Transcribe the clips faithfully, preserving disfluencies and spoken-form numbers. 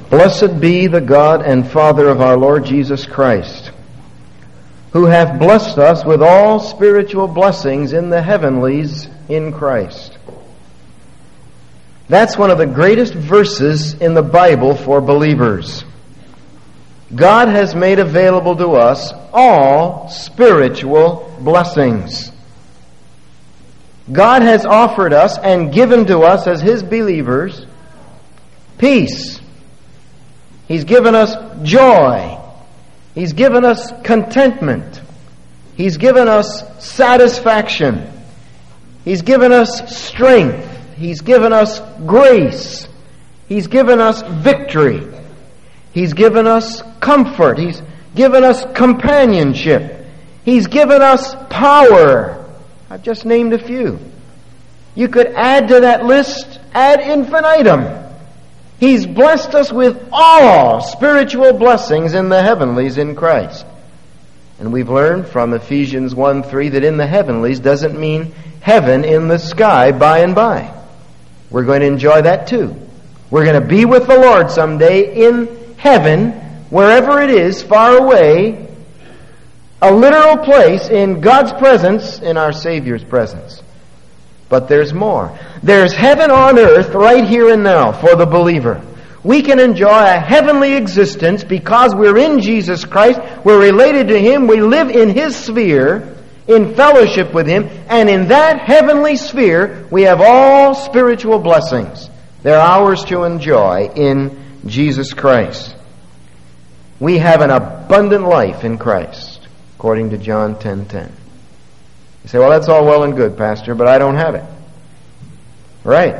Blessed be the God and Father of our Lord Jesus Christ, who hath blessed us with all spiritual blessings in the heavenlies in Christ. That's one of the greatest verses in the Bible for believers. God has made available to us all spiritual blessings. God has offered us and given to us as His believers peace. He's given us joy. He's given us contentment. He's given us satisfaction. He's given us strength. He's given us grace. He's given us victory. He's given us comfort. He's given us companionship. He's given us power. I've just named a few. You could add to that list ad infinitum. He's blessed us with all spiritual blessings in the heavenlies in Christ. And we've learned from Ephesians one three that in the heavenlies doesn't mean heaven in the sky by and by. We're going to enjoy that too. We're going to be with the Lord someday in heaven, wherever it is, far away, a literal place in God's presence, in our Savior's presence. But there's more. There's heaven on earth right here and now for the believer. We can enjoy a heavenly existence because we're in Jesus Christ. We're related to Him. We live in His sphere, in fellowship with Him. And in that heavenly sphere, we have all spiritual blessings. They're ours to enjoy in Jesus Christ. We have an abundant life in Christ, according to John ten ten. You say, well, that's all well and good, Pastor, but I don't have it. Right.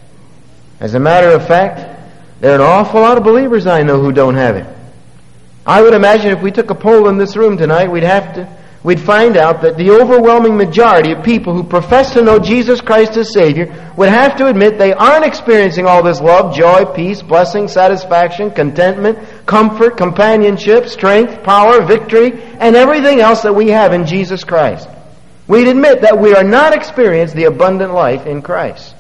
As a matter of fact, there are an awful lot of believers I know who don't have it. I would imagine if we took a poll in this room tonight, we'd have to, we'd find out that the overwhelming majority of people who profess to know Jesus Christ as Savior would have to admit they aren't experiencing all this love, joy, peace, blessing, satisfaction, contentment, comfort, companionship, strength, power, victory, and everything else that we have in Jesus Christ. We'd admit that we are not experiencing the abundant life in Christ.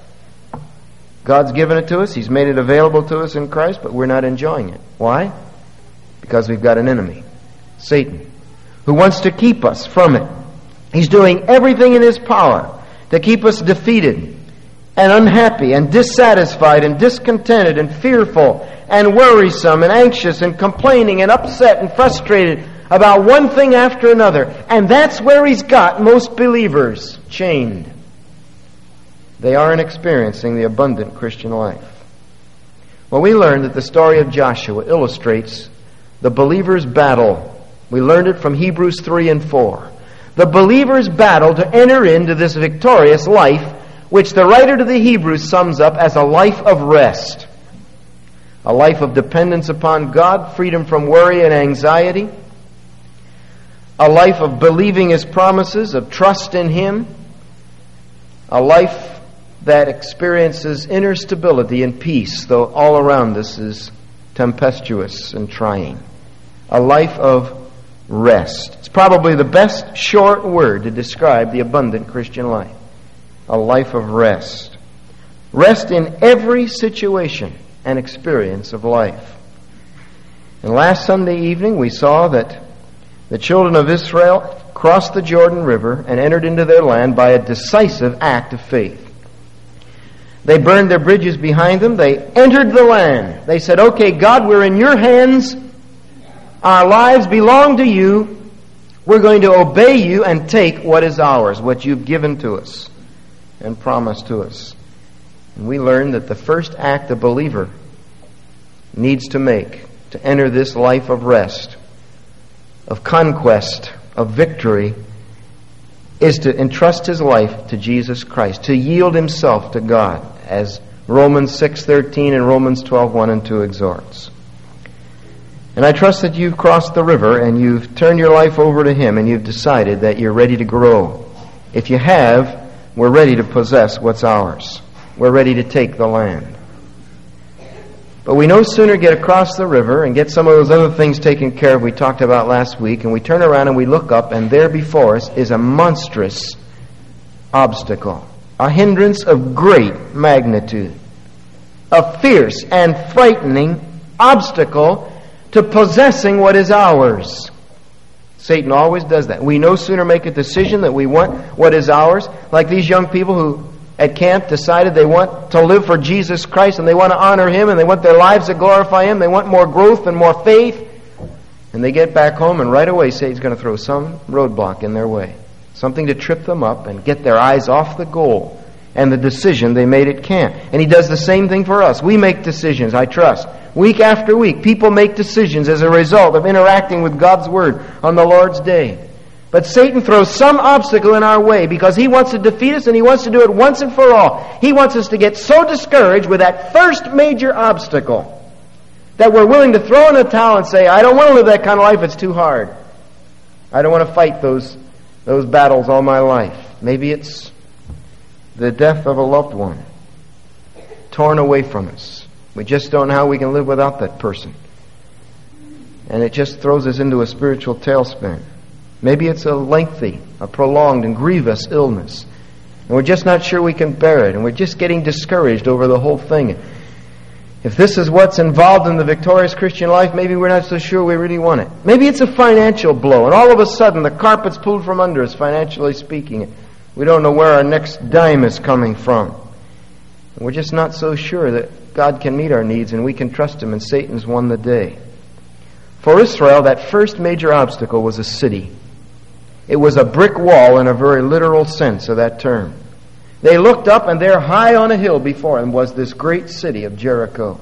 God's given it to us. He's made it available to us in Christ, but we're not enjoying it. Why? Because we've got an enemy, Satan, who wants to keep us from it. He's doing everything in his power to keep us defeated and unhappy and dissatisfied and discontented and fearful and worrisome and anxious and complaining and upset and frustrated about one thing after another. And that's where he's got most believers chained. They aren't experiencing the abundant Christian life. Well, we learned that the story of Joshua illustrates the believer's battle. We learned it from Hebrews three and four. The believer's battle to enter into this victorious life, which the writer to the Hebrews sums up as a life of rest. A life of dependence upon God, freedom from worry and anxiety. A life of believing His promises, of trust in Him. A life that experiences inner stability and peace, though all around us is tempestuous and trying. A life of rest. It's probably the best short word to describe the abundant Christian life. A life of rest. Rest in every situation and experience of life. And last Sunday evening we saw that the children of Israel crossed the Jordan River and entered into their land by a decisive act of faith. They burned their bridges behind them. They entered the land. They said, okay, God, we're in your hands. Our lives belong to you. We're going to obey you and take what is ours, what you've given to us and promised to us. And we learned that the first act a believer needs to make to enter this life of rest, of conquest, of victory, is to entrust his life to Jesus Christ, to yield himself to God, as Romans six thirteen and Romans twelve one and two exhorts. And I trust that you've crossed the river and you've turned your life over to Him and you've decided that you're ready to grow. If you have, we're ready to possess what's ours. We're ready to take the land. But we no sooner get across the river and get some of those other things taken care of we talked about last week, and we turn around and we look up, and there before us is a monstrous obstacle, a hindrance of great magnitude, a fierce and frightening obstacle to possessing what is ours. Satan always does that. We no sooner make a decision that we want what is ours, like these young people who at camp decided they want to live for Jesus Christ and they want to honor Him and they want their lives to glorify Him. They want more growth and more faith. And they get back home and right away Satan's going to throw some roadblock in their way. Something to trip them up and get their eyes off the goal and the decision they made at camp. And he does the same thing for us. We make decisions, I trust. Week after week, people make decisions as a result of interacting with God's Word on the Lord's day. But Satan throws some obstacle in our way because he wants to defeat us and he wants to do it once and for all. He wants us to get so discouraged with that first major obstacle that we're willing to throw in the towel and say, I don't want to live that kind of life, it's too hard. I don't want to fight those, those battles all my life. Maybe it's the death of a loved one, torn away from us. We just don't know how we can live without that person. And it just throws us into a spiritual tailspin. Maybe it's a lengthy, a prolonged and grievous illness. And we're just not sure we can bear it. And we're just getting discouraged over the whole thing. If this is what's involved in the victorious Christian life, maybe we're not so sure we really want it. Maybe it's a financial blow. And all of a sudden the carpet's pulled from under us, financially speaking. We don't know where our next dime is coming from. And we're just not so sure that God can meet our needs and we can trust Him, and Satan's won the day. For Israel, that first major obstacle was a city. It was a brick wall in a very literal sense of that term. They looked up and there high on a hill before them was this great city of Jericho.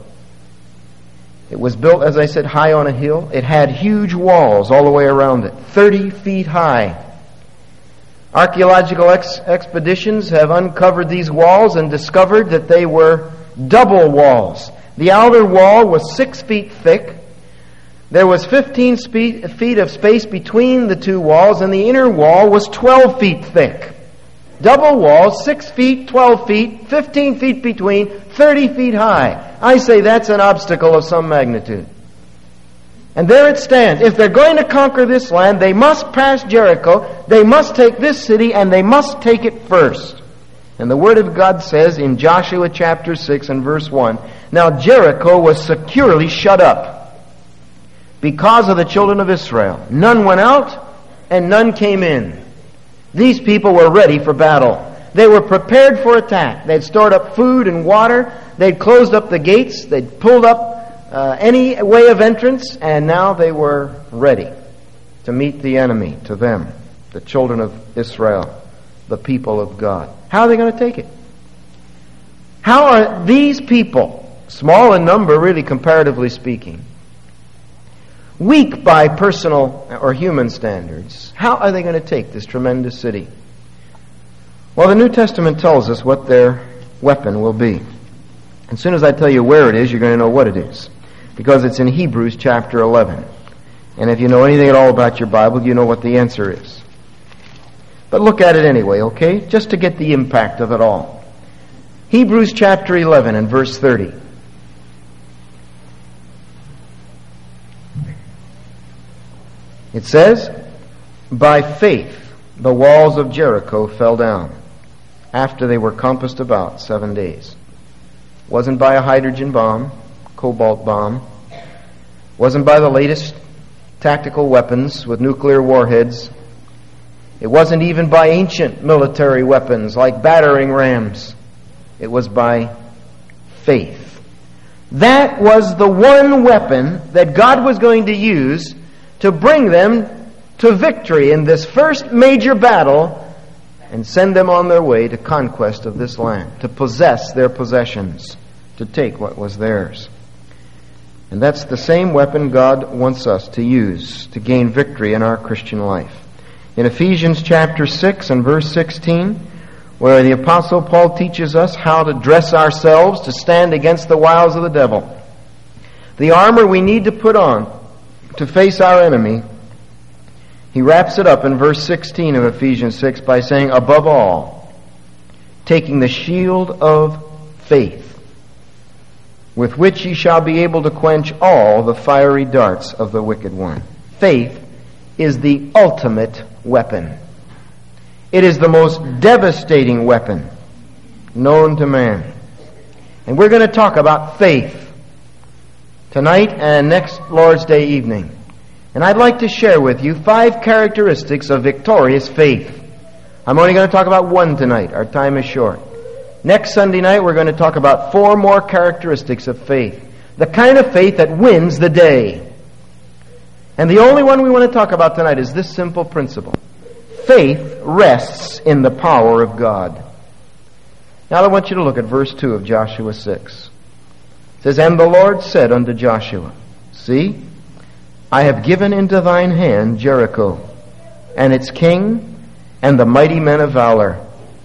It was built, as I said, high on a hill. It had huge walls all the way around it, thirty feet high. Archaeological ex- expeditions have uncovered these walls and discovered that they were double walls. The outer wall was six feet thick. There was fifteen spe- feet of space between the two walls, and the inner wall was twelve feet thick. Double walls, six feet, twelve feet, fifteen feet between, thirty feet high. I say that's an obstacle of some magnitude. And there it stands. If they're going to conquer this land, they must pass Jericho, they must take this city, and they must take it first. And the Word of God says in Joshua chapter six and verse one, now Jericho was securely shut up because of the children of Israel. None went out and none came in. These people were ready for battle. They were prepared for attack. They'd stored up food and water. They'd closed up the gates. They'd pulled up uh, any way of entrance, and now they were ready to meet the enemy, to them, the children of Israel, the people of God. How are they going to take it? How are these people, small in number really comparatively speaking, weak by personal or human standards, how are they going to take this tremendous city? Well, the New Testament tells us what their weapon will be. As soon as I tell you where it is, you're going to know what it is, because it's in Hebrews chapter eleven. And if you know anything at all about your Bible, you know what the answer is. But look at it anyway, okay? Just to get the impact of it all. Hebrews chapter eleven and verse thirty. It says, by faith the walls of Jericho fell down after they were compassed about seven days. Wasn't by a hydrogen bomb, cobalt bomb. Wasn't by the latest tactical weapons with nuclear warheads. It wasn't even by ancient military weapons like battering rams. It was by faith. That was the one weapon that God was going to use to bring them to victory in this first major battle and send them on their way to conquest of this land, to possess their possessions, to take what was theirs. And that's the same weapon God wants us to use to gain victory in our Christian life. In Ephesians chapter six and verse sixteen, where the Apostle Paul teaches us how to dress ourselves to stand against the wiles of the devil, the armor we need to put on to face our enemy, he wraps it up in verse sixteen of Ephesians six by saying, above all, taking the shield of faith, with which ye shall be able to quench all the fiery darts of the wicked one. Faith is the ultimate weapon. It is the most devastating weapon known to man. And we're going to talk about faith tonight and next Lord's Day evening. And I'd like to share with you five characteristics of victorious faith. I'm only going to talk about one tonight. Our time is short. Next Sunday night, we're going to talk about four more characteristics of faith. The kind of faith that wins the day. And the only one we want to talk about tonight is this simple principle. Faith rests in the power of God. Now I want you to look at verse two of Joshua six. It says, "And the Lord said unto Joshua, See, I have given into thine hand Jericho, and its king, and the mighty men of valor."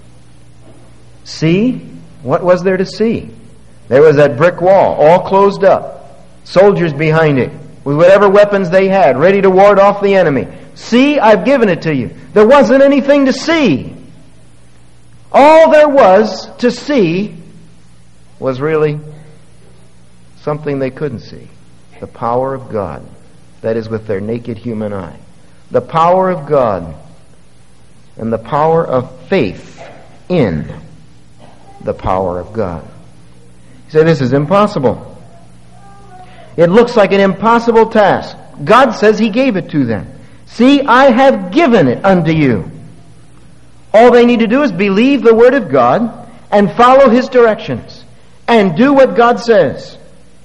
See? What was there to see? There was that brick wall, all closed up, soldiers behind it, with whatever weapons they had, ready to ward off the enemy. See, I've given it to you. There wasn't anything to see. All there was to see was really something they couldn't see. The power of God. That is, with their naked human eye. The power of God and the power of faith in the power of God. He said, this is impossible. It looks like an impossible task. God says He gave it to them. See, I have given it unto you. All they need to do is believe the Word of God and follow His directions and do what God says.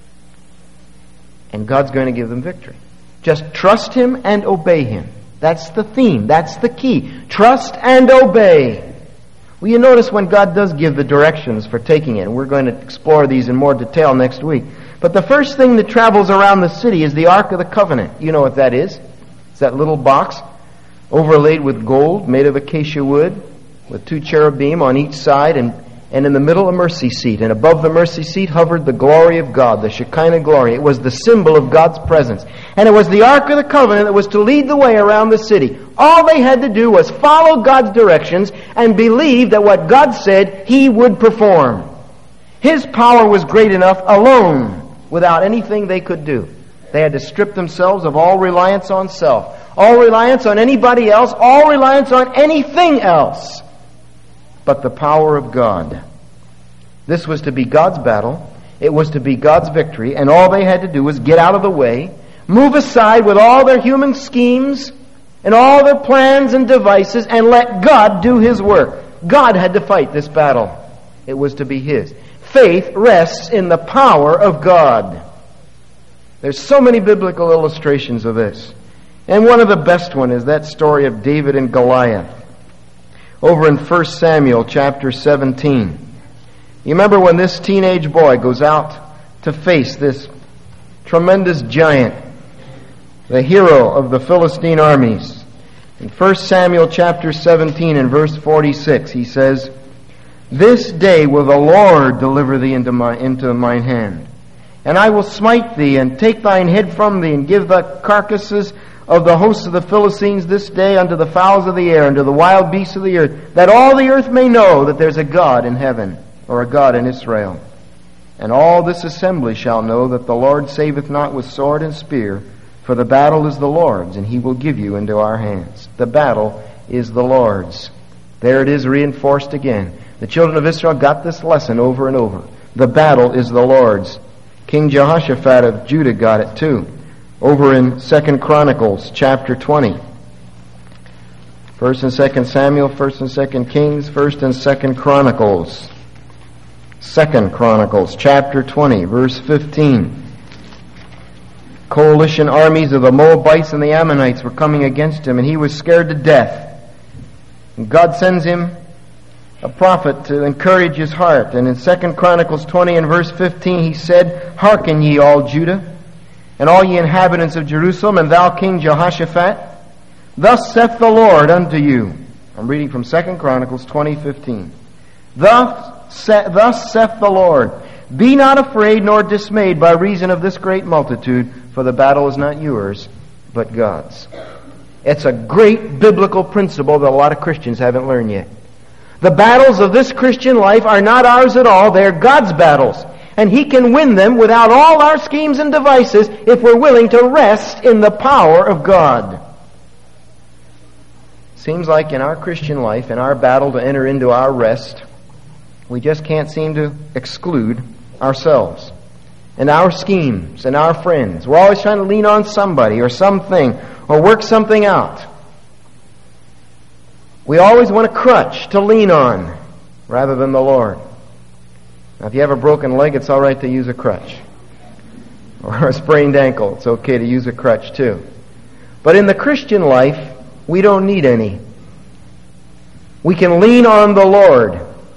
And God's going to give them victory. Just trust Him and obey Him. That's the theme. That's the key. Trust and obey. Well, you notice when God does give the directions for taking it, and we're going to explore these in more detail next week. But the first thing that travels around the city is the Ark of the Covenant. You know what that is? It's that little box overlaid with gold, made of acacia wood, with two cherubim on each side, and, and in the middle a mercy seat. And above the mercy seat hovered the glory of God, the Shekinah glory. It was the symbol of God's presence. And it was the Ark of the Covenant that was to lead the way around the city. All they had to do was follow God's directions and believe that what God said He would perform. His power was great enough alone, without anything they could do. They had to strip themselves of all reliance on self, all reliance on anybody else, all reliance on anything else but the power of God. This was to be God's battle. It was to be God's victory, and all they had to do was get out of the way, move aside with all their human schemes and all their plans and devices, and let God do His work. God had to fight this battle. It was to be His. Faith rests in the power of God. There's so many biblical illustrations of this. And one of the best one is that story of David and Goliath. Over in First Samuel chapter seventeen. You remember when this teenage boy goes out to face this tremendous giant, the hero of the Philistine armies. In First Samuel chapter seventeen and verse forty-six, he says, "This day will the Lord deliver thee into my into mine hand. And I will smite thee, and take thine head from thee, and give the carcasses of the hosts of the Philistines this day unto the fowls of the air, and to the wild beasts of the earth, that all the earth may know that there's a God in heaven, or a God in Israel. And all this assembly shall know that the Lord saveth not with sword and spear, for the battle is the Lord's, and He will give you into our hands." The battle is the Lord's. There it is reinforced again. The children of Israel got this lesson over and over. The battle is the Lord's. King Jehoshaphat of Judah got it too. Over in Second Chronicles chapter twenty. First and Second Samuel, First and Second Kings, First and Second Chronicles. Second Chronicles chapter twenty, verse fifteen. Coalition armies of the Moabites and the Ammonites were coming against him, and he was scared to death. And God sends him a prophet to encourage his heart. And in Second Chronicles twenty and verse fifteen, he said, "Hearken ye all Judah, and all ye inhabitants of Jerusalem, and thou King Jehoshaphat, thus saith the Lord unto you." I'm reading from Second Chronicles twenty fifteen. Thus, sa- thus saith the Lord, "Be not afraid nor dismayed by reason of this great multitude, for the battle is not yours, but God's." It's a great biblical principle that a lot of Christians haven't learned yet. The battles of this Christian life are not ours at all. They're God's battles. And He can win them without all our schemes and devices if we're willing to rest in the power of God. Seems like in our Christian life, in our battle to enter into our rest, we just can't seem to exclude ourselves. and our schemes and our friends. We're always trying to lean on somebody or something or work something out. We always want a crutch to lean on rather than the Lord. Now, if you have a broken leg, it's all right to use a crutch. Or a sprained ankle, it's okay to use a crutch too. But in the Christian life, we don't need any. We can lean on the Lord.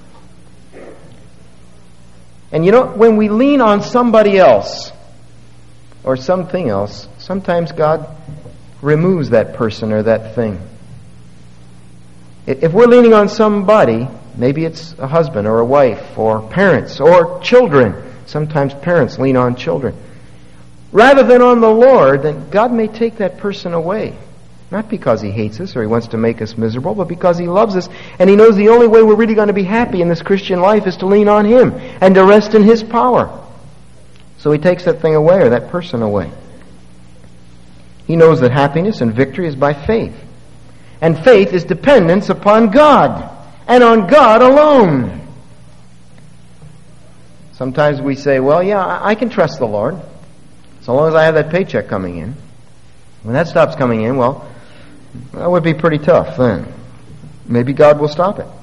And you know, when we lean on somebody else or something else, sometimes God removes that person or that thing. If we're leaning on somebody, maybe it's a husband or a wife or parents or children. Sometimes parents lean on children. Rather than on the Lord, then God may take that person away. Not because He hates us or He wants to make us miserable, but because He loves us and He knows the only way we're really going to be happy in this Christian life is to lean on Him and to rest in His power. So He takes that thing away or that person away. He knows that happiness and victory is by faith. And faith is dependence upon God and on God alone. Sometimes we say, well, yeah, I can trust the Lord so long as I have that paycheck coming in. When that stops coming in, well, that would be pretty tough then. Maybe God will stop it.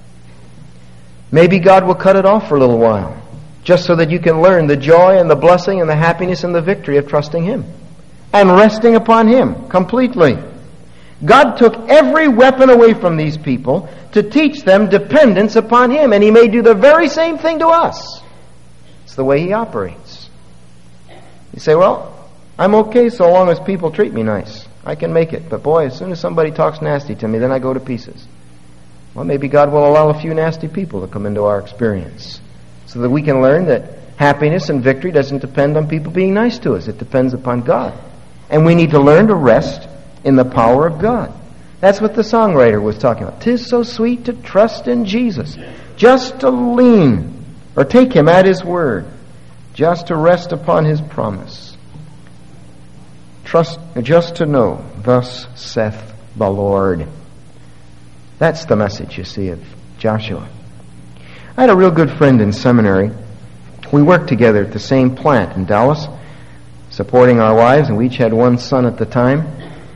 Maybe God will cut it off for a little while, just so that you can learn the joy and the blessing and the happiness and the victory of trusting Him and resting upon Him completely. God took every weapon away from these people to teach them dependence upon Him, and He may do the very same thing to us. It's the way He operates. You say, well, I'm okay so long as people treat me nice. I can make it. But boy, as soon as somebody talks nasty to me, then I go to pieces. Well, maybe God will allow a few nasty people to come into our experience so that we can learn that happiness and victory doesn't depend on people being nice to us. It depends upon God. And we need to learn to rest in the power of God. That's what the songwriter was talking about. 'Tis so sweet to trust in Jesus, just to lean or take Him at His word, just to rest upon His promise. Trust, just to know, thus saith the Lord. That's the message, you see, of Joshua. I had a real good friend in seminary. We worked together at the same plant in Dallas, supporting our wives, and we each had one son at the time.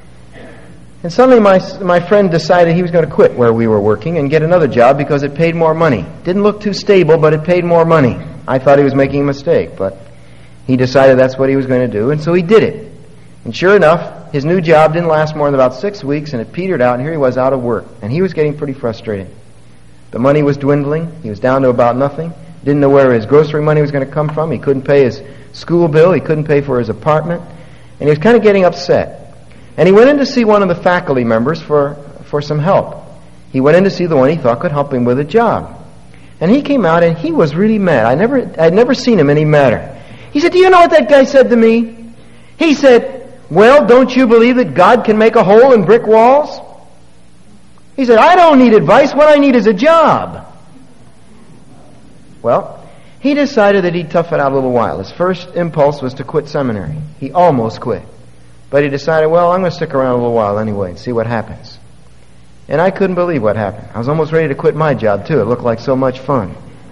And suddenly my my friend decided he was going to quit where we were working and get another job because it paid more money. Didn't look too stable, but it paid more money. I thought he was making a mistake, but he decided that's what he was going to do, and so he did it. And sure enough, his new job didn't last more than about six weeks, and it petered out, and here he was out of work. And he was getting pretty frustrated. The money was dwindling. He was down to about nothing. Didn't know where his grocery money was going to come from. He couldn't pay his school bill. He couldn't pay for his apartment. And he was kind of getting upset. And he went in to see one of the faculty members for, for some help. He went in to see the one he thought could help him with a job. And he came out, and he was really mad. I never, I'd never seen him any madder. He said, do you know what that guy said to me? He said, well, don't you believe that God can make a hole in brick walls? He said, I don't need advice. What I need is a job. Well, he decided that he'd tough it out a little while. His first impulse was to quit seminary. He almost quit. But he decided, well, I'm going to stick around a little while anyway and see what happens. And I couldn't believe what happened. I was almost ready to quit my job, too. It looked like so much fun.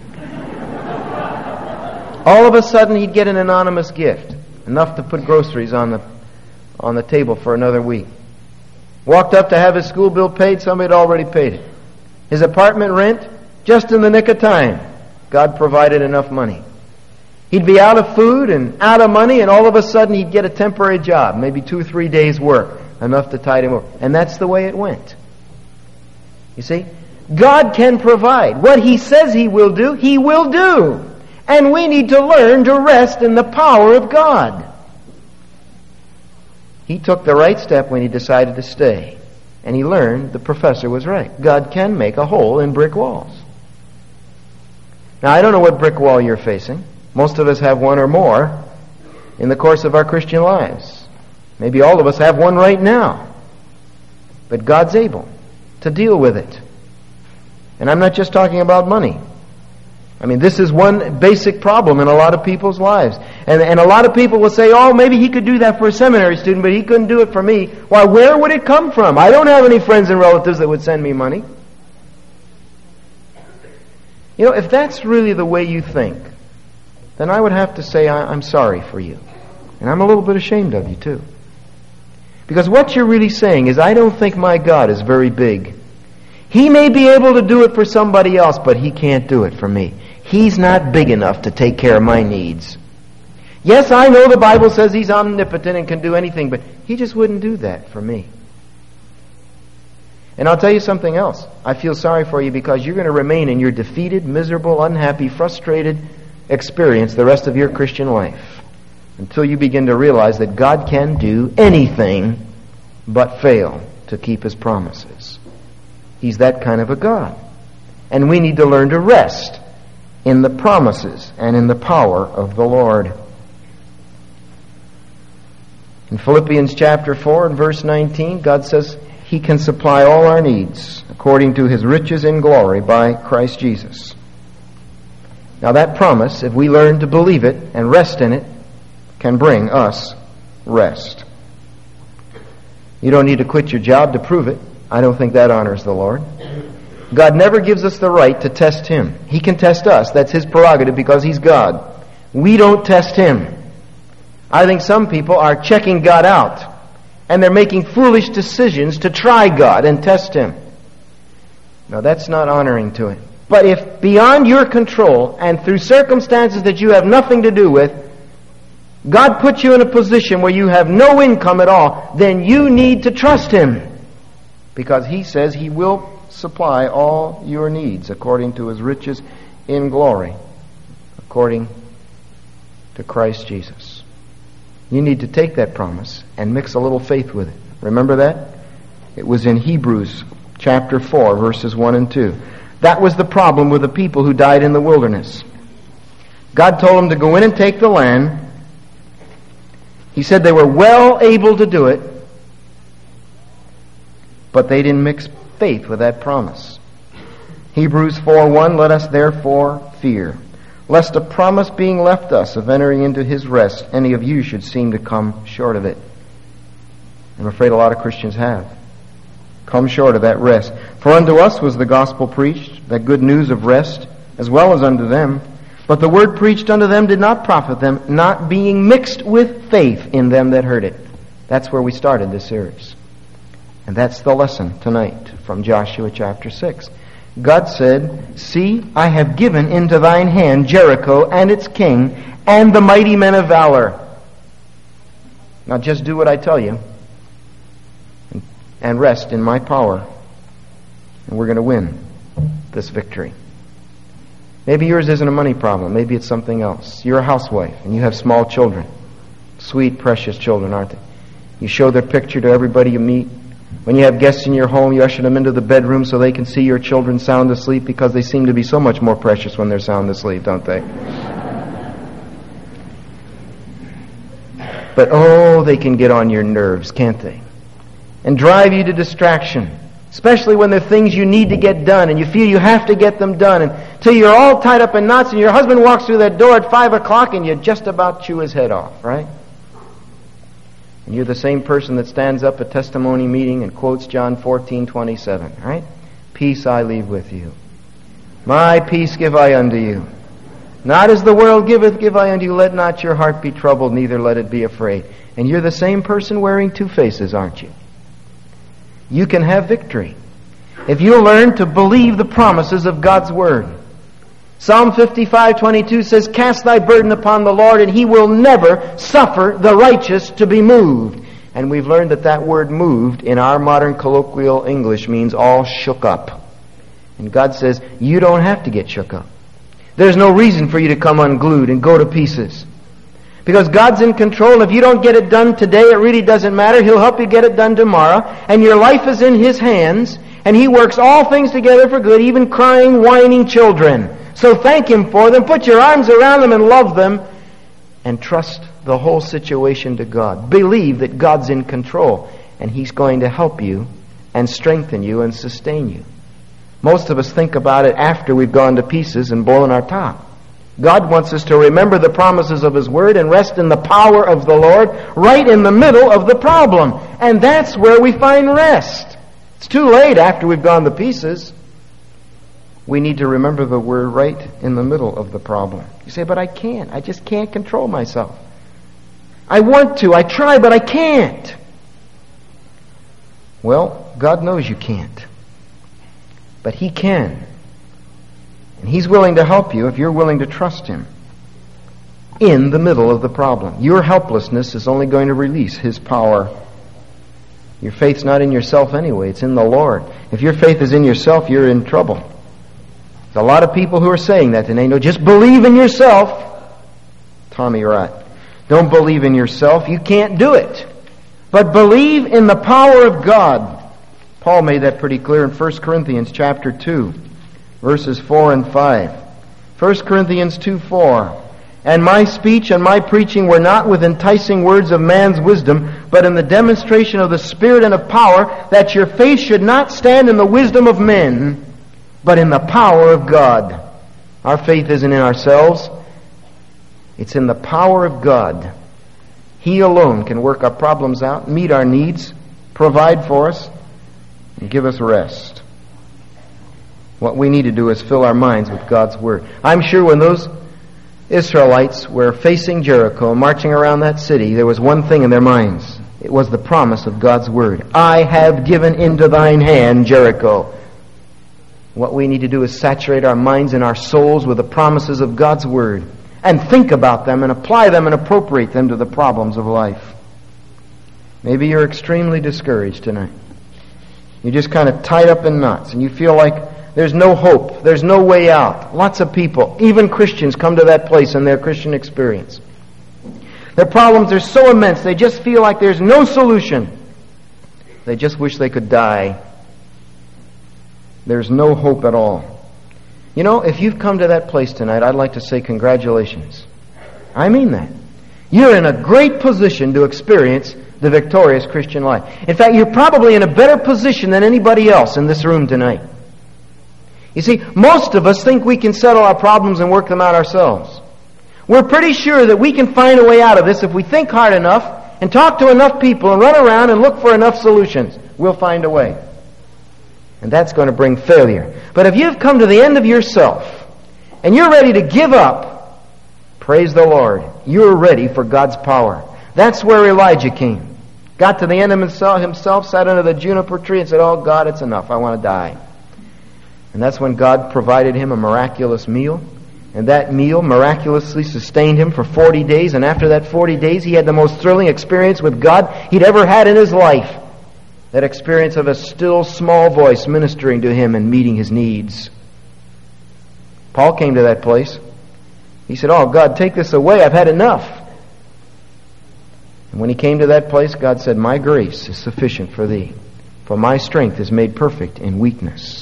All of a sudden, he'd get an anonymous gift, enough to put groceries on the on the table for another week. Walked up to have his school bill paid, somebody had already paid it. His apartment rent, just in the nick of time. God provided enough money. He'd be out of food and out of money, and all of a sudden he'd get a temporary job, maybe two or three days' work, enough to tide him over. And that's the way it went. You see? God can provide. What He says He will do, He will do. And we need to learn to rest in the power of God. He took the right step when he decided to stay. And he learned the professor was right. God can make a hole in brick walls. Now, I don't know what brick wall you're facing. Most of us have one or more in the course of our Christian lives. Maybe all of us have one right now. But God's able to deal with it. And I'm not just talking about money. I mean, this is one basic problem in a lot of people's lives. And, and a lot of people will say, oh, maybe he could do that for a seminary student, but he couldn't do it for me. Why, where would it come from? I don't have any friends and relatives that would send me money. You know, if that's really the way you think, then I would have to say I, I'm sorry for you. And I'm a little bit ashamed of you too. Because what you're really saying is, I don't think my God is very big. He may be able to do it for somebody else, but He can't do it for me. He's not big enough to take care of my needs. Yes, I know the Bible says He's omnipotent and can do anything, but He just wouldn't do that for me. And I'll tell you something else. I feel sorry for you because you're going to remain in your defeated, miserable, unhappy, frustrated experience the rest of your Christian life until you begin to realize that God can do anything but fail to keep His promises. He's that kind of a God. And we need to learn to rest in the promises and in the power of the Lord. In Philippians chapter four and verse nineteen, God says He can supply all our needs according to His riches in glory by Christ Jesus. Now that promise, if we learn to believe it and rest in it, can bring us rest. You don't need to quit your job to prove it. I don't think that honors the Lord. God never gives us the right to test Him. He can test us. That's His prerogative because He's God. We don't test Him. I think some people are checking God out and they're making foolish decisions to try God and test Him. Now that's not honoring to Him. But if beyond your control and through circumstances that you have nothing to do with, God puts you in a position where you have no income at all, then you need to trust Him. Because He says He will supply all your needs according to His riches in glory, according to Christ Jesus. You need to take that promise and mix a little faith with it. Remember that? It was in Hebrews chapter four, verses one and two. That was the problem with the people who died in the wilderness. God told them to go in and take the land. He said they were well able to do it, but they didn't mix faith with that promise. Hebrews four one, let us therefore fear, lest a promise being left us of entering into His rest, any of you should seem to come short of it. I'm afraid a lot of Christians have come short of that rest. For unto us was the gospel preached, that good news of rest, as well as unto them. But the word preached unto them did not profit them, not being mixed with faith in them that heard it. That's where we started this series. And that's the lesson tonight from Joshua chapter six. God said, see, I have given into thine hand Jericho and its king and the mighty men of valor. Now just do what I tell you and rest in my power. And we're going to win this victory. Maybe yours isn't a money problem. Maybe it's something else. You're a housewife and you have small children. Sweet, precious children, aren't they? You show their picture to everybody you meet. When you have guests in your home, you usher them into the bedroom so they can see your children sound asleep, because they seem to be so much more precious when they're sound asleep, don't they? But oh, they can get on your nerves, can't they? And drive you to distraction, especially when there are things you need to get done and you feel you have to get them done until you're all tied up in knots and your husband walks through that door at five o'clock and you just about chew his head off, right? And you're the same person that stands up at testimony meeting and quotes John fourteen twenty-seven, right? Peace I leave with you. My peace give I unto you. Not as the world giveth, give I unto you. Let not your heart be troubled, neither let it be afraid. And you're the same person wearing two faces, aren't you? You can have victory if you learn to believe the promises of God's Word. Psalm fifty-five twenty-two says, cast thy burden upon the Lord, and He will never suffer the righteous to be moved. And we've learned that that word moved in our modern colloquial English means all shook up. And God says, you don't have to get shook up. There's no reason for you to come unglued and go to pieces. Because God's in control. If you don't get it done today, it really doesn't matter. He'll help you get it done tomorrow. And your life is in His hands. And He works all things together for good, even crying, whining children. So thank Him for them. Put your arms around them and love them. And trust the whole situation to God. Believe that God's in control. And He's going to help you and strengthen you and sustain you. Most of us think about it after we've gone to pieces and blown our top. God wants us to remember the promises of His Word and rest in the power of the Lord right in the middle of the problem. And that's where we find rest. It's too late after we've gone to pieces. we need to remember that we're right in the middle of the problem. You say, but I can't. I just can't control myself. I want to. I try, but I can't. Well, God knows you can't. But He can. And He's willing to help you if you're willing to trust Him in the middle of the problem. Your helplessness is only going to release His power. Your faith's not in yourself anyway. It's in the Lord. If your faith is in yourself, you're in trouble. There's a lot of people who are saying that today. No, just believe in yourself. Tommy, you're right. Don't believe in yourself. You can't do it. But believe in the power of God. Paul made that pretty clear in First Corinthians chapter two, verses four and five. First Corinthians two four. And my speech and my preaching were not with enticing words of man's wisdom, but in the demonstration of the Spirit and of power, that your faith should not stand in the wisdom of men, but in the power of God. Our faith isn't in ourselves. It's in the power of God. He alone can work our problems out, meet our needs, provide for us, and give us rest. What we need to do is fill our minds with God's Word. I'm sure when those Israelites were facing Jericho, marching around that city, there was one thing in their minds. It was the promise of God's Word. I have given into thine hand Jericho. What we need to do is saturate our minds and our souls with the promises of God's Word and think about them and apply them and appropriate them to the problems of life. Maybe you're extremely discouraged tonight. You're just kind of tied up in knots and you feel like there's no hope. There's no way out. Lots of people, even Christians, come to that place in their Christian experience. Their problems are so immense, they just feel like there's no solution. They just wish they could die. There's no hope at all. You know, if you've come to that place tonight, I'd like to say congratulations. I mean that. You're in a great position to experience the victorious Christian life. In fact, you're probably in a better position than anybody else in this room tonight. You see, most of us think we can settle our problems and work them out ourselves. We're pretty sure that we can find a way out of this if we think hard enough and talk to enough people and run around and look for enough solutions. We'll find a way. And that's going to bring failure. But if you've come to the end of yourself and you're ready to give up, praise the Lord. You're ready for God's power. That's where Elijah came. Got to the end of himself, himself, sat under the juniper tree and said, oh God, it's enough. I want to die. And that's when God provided him a miraculous meal. And that meal miraculously sustained him for forty days. And after that forty days, he had the most thrilling experience with God he'd ever had in his life. That experience of a still small voice ministering to him and meeting his needs. Paul came to that place. He said, oh God, take this away. I've had enough. And when he came to that place, God said, my grace is sufficient for thee, for my strength is made perfect in weakness.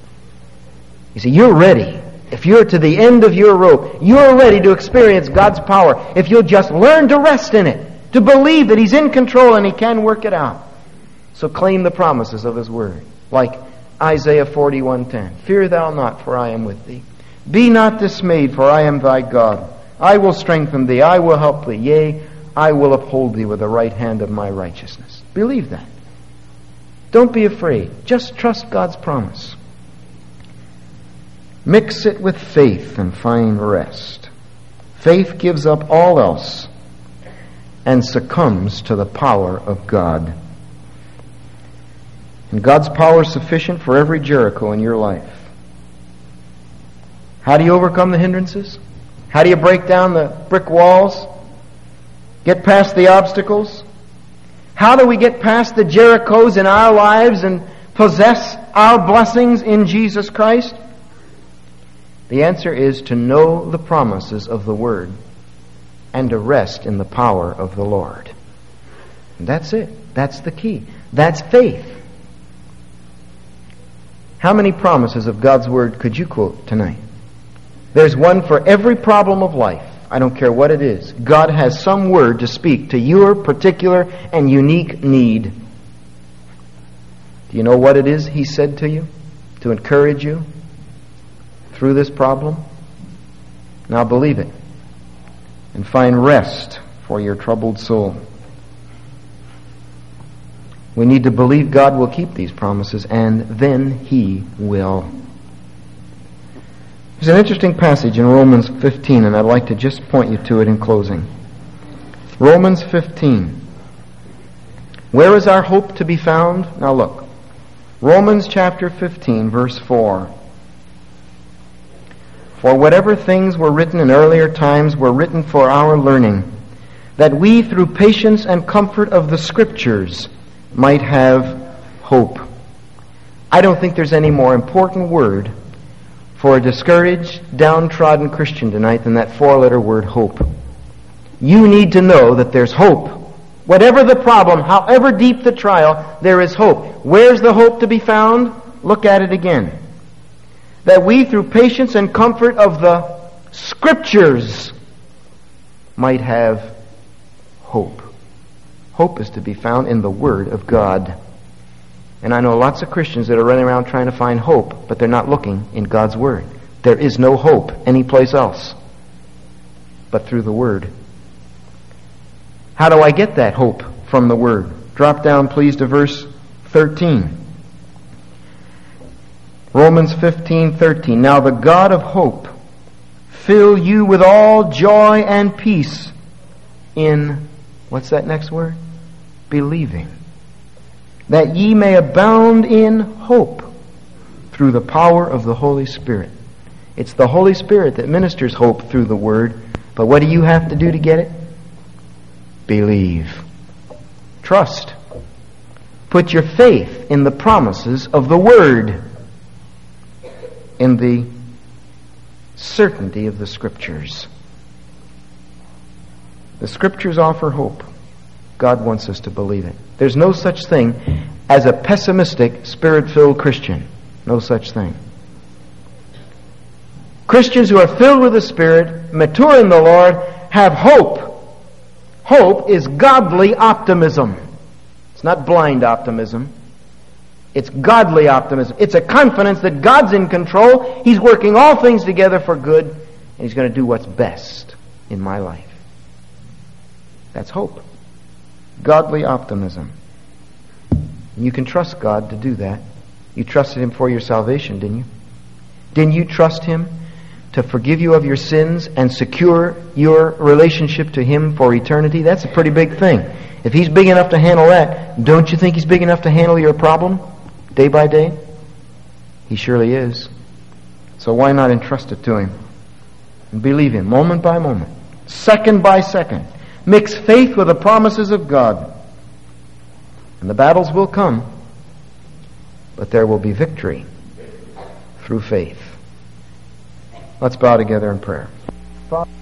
You see, you're ready. If you're to the end of your rope, you're ready to experience God's power. If you'll just learn to rest in it, to believe that He's in control and He can work it out. So claim the promises of His Word. Like Isaiah forty-one ten. Fear thou not, for I am with thee. Be not dismayed, for I am thy God. I will strengthen thee. I will help thee. Yea, I will uphold thee with the right hand of my righteousness. Believe that. Don't be afraid. Just trust God's promise. Mix it with faith and find rest. Faith gives up all else and succumbs to the power of God. And God's power is sufficient for every Jericho in your life. How do you overcome the hindrances? How do you break down the brick walls? Get past the obstacles? How do we get past the Jerichos in our lives and possess our blessings in Jesus Christ? The answer is to know the promises of the Word and to rest in the power of the Lord. And that's it. That's the key. That's faith. How many promises of God's Word could you quote tonight? There's one for every problem of life. I don't care what it is. God has some word to speak to your particular and unique need. Do you know what it is He said to you to encourage you through this problem? Now believe it and find rest for your troubled soul. We need to believe God will keep these promises, and then He will. There's an interesting passage in Romans fifteen, and I'd like to just point you to it in closing. Romans fifteen. Where is our hope to be found? Now look. Romans chapter fifteen, verse four. For whatever things were written in earlier times were written for our learning, that we through patience and comfort of the Scriptures might have hope. I don't think there's any more important word for a discouraged, downtrodden Christian tonight than that four-letter word, hope. You need to know that there's hope. Whatever the problem, however deep the trial, there is hope. Where's the hope to be found? Look at it again. That we, through patience and comfort of the Scriptures, might have hope. Hope is to be found in the Word of God. And I know lots of Christians that are running around trying to find hope, but they're not looking in God's Word. There is no hope anyplace else but through the Word. How do I get that hope from the Word? Drop down, please, to verse thirteen. Romans fifteen thirteen. Now the God of hope fill you with all joy and peace in, what's that next word? Believing. That ye may abound in hope through the power of the Holy Spirit. It's the Holy Spirit that ministers hope through the Word. But what do you have to do to get it? Believe. Trust. Put your faith in the promises of the Word, in the certainty of the Scriptures. The Scriptures offer hope. God wants us to believe it. There's no such thing as a pessimistic, Spirit-filled Christian. No such thing. Christians who are filled with the Spirit, mature in the Lord, have hope. Hope is godly optimism. It's not blind optimism. It's godly optimism. It's a confidence that God's in control. He's working all things together for good, and He's going to do what's best in my life. That's hope. Godly optimism. And you can trust God to do that. You trusted Him for your salvation, didn't you? Didn't you trust Him to forgive you of your sins and secure your relationship to Him for eternity? That's a pretty big thing. If He's big enough to handle that, don't you think He's big enough to handle your problem day by day? He surely is. So why not entrust it to Him and believe Him moment by moment, second by second? Mix faith with the promises of God. And the battles will come, but there will be victory through faith. Let's bow together in prayer. Father,